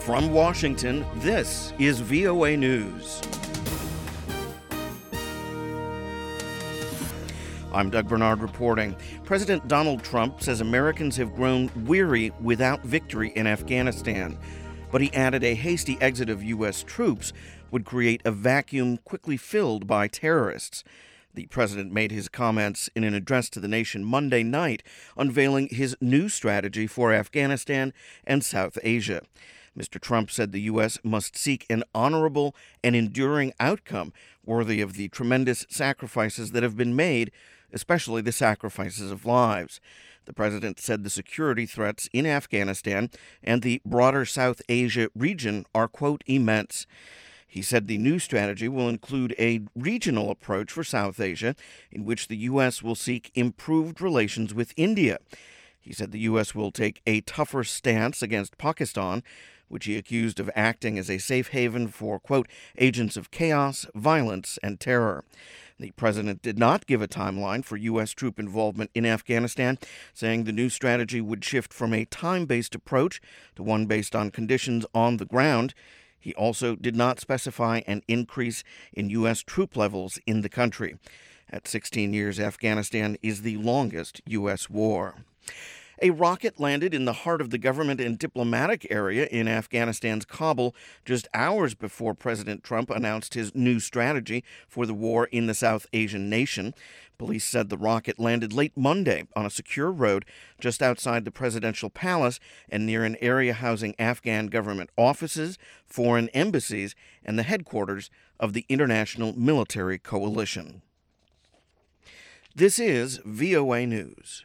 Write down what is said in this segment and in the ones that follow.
From Washington, this is VOA News. I'm Doug Bernard reporting. President Donald Trump says Americans have grown weary without victory in Afghanistan. But he added a hasty exit of U.S. troops would create a vacuum quickly filled by terrorists. The president made his comments in an address to the nation Monday night, unveiling his new strategy for Afghanistan and South Asia. Mr. Trump said the U.S. must seek an honorable and enduring outcome worthy of the tremendous sacrifices that have been made, especially the sacrifices of lives. The president said the security threats in Afghanistan and the broader South Asia region are, quote, immense. He said the new strategy will include a regional approach for South Asia, in which the U.S. will seek improved relations with India. He said the U.S. will take a tougher stance against Pakistan, which he accused of acting as a safe haven for, quote, agents of chaos, violence, and terror. The president did not give a timeline for U.S. troop involvement in Afghanistan, saying the new strategy would shift from a time-based approach to one based on conditions on the ground. He also did not specify an increase in U.S. troop levels in the country. At 16 years, Afghanistan is the longest U.S. war. A rocket landed in the heart of the government and diplomatic area in Afghanistan's Kabul just hours before President Trump announced his new strategy for the war in the South Asian nation. Police said the rocket landed late Monday on a secure road just outside the presidential palace and near an area housing Afghan government offices, foreign embassies, and the headquarters of the International Military Coalition. This is VOA News.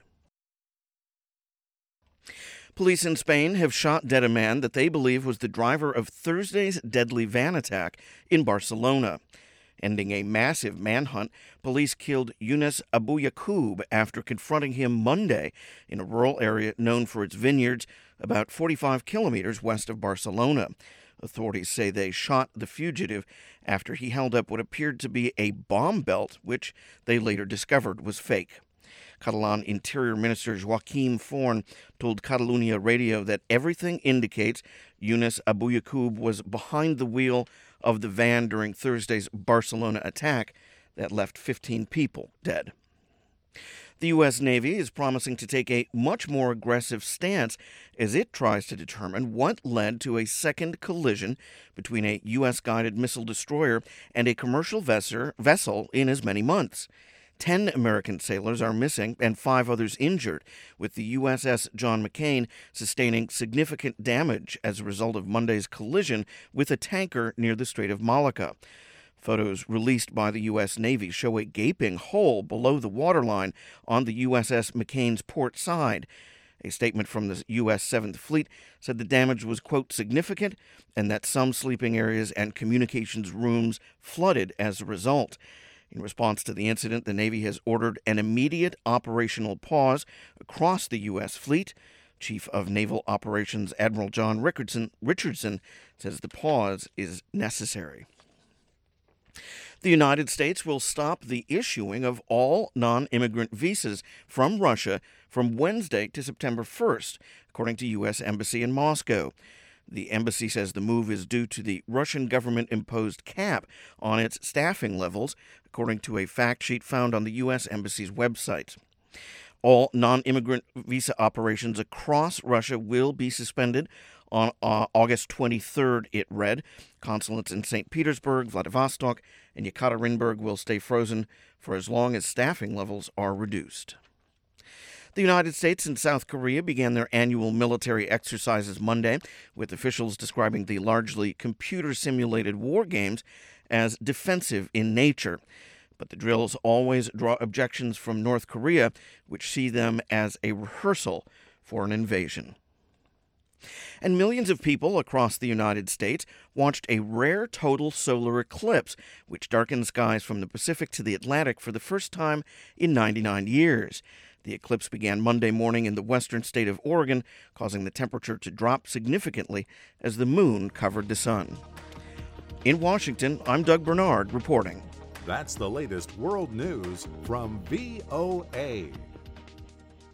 Police in Spain have shot dead a man that they believe was the driver of Thursday's deadly van attack in Barcelona. Ending a massive manhunt, police killed Younes Abouyaaqoub after confronting him Monday in a rural area known for its vineyards about 45 kilometers west of Barcelona. Authorities say they shot the fugitive after he held up what appeared to be a bomb belt, which they later discovered was fake. Catalan Interior Minister Joaquim Forn told Catalunya Radio that everything indicates Younes Abouyaaqoub was behind the wheel of the van during Thursday's Barcelona attack that left 15 people dead. The U.S. Navy is promising to take a much more aggressive stance as it tries to determine what led to a second collision between a U.S.-guided missile destroyer and a commercial vessel in as many months. 10 American sailors are missing and 5 others injured, with the USS John McCain sustaining significant damage as a result of Monday's collision with a tanker near the Strait of Malacca. Photos released by the U.S. Navy show a gaping hole below the waterline on the USS McCain's port side. A statement from the U.S. 7th Fleet said the damage was, quote, significant and that some sleeping areas and communications rooms flooded as a result. In response to the incident, the Navy has ordered an immediate operational pause across the U.S. fleet. Chief of Naval Operations Admiral John Richardson says the pause is necessary. The United States will stop the issuing of all non-immigrant visas from Russia from Wednesday to September 1st, according to U.S. Embassy in Moscow. The embassy says the move is due to the Russian government-imposed cap on its staffing levels, according to a fact sheet found on the U.S. Embassy's website. All non-immigrant visa operations across Russia will be suspended on August 23rd, it read. Consulates in St. Petersburg, Vladivostok, and Yekaterinburg will stay frozen for as long as staffing levels are reduced. The United States and South Korea began their annual military exercises Monday, with officials describing the largely computer-simulated war games as defensive in nature. But the drills always draw objections from North Korea, which see them as a rehearsal for an invasion. And millions of people across the United States watched a rare total solar eclipse, which darkened skies from the Pacific to the Atlantic for the first time in 99 years. The eclipse began Monday morning in the western state of Oregon, causing the temperature to drop significantly as the moon covered the sun. In Washington, I'm Doug Bernard reporting. That's the latest world news from VOA.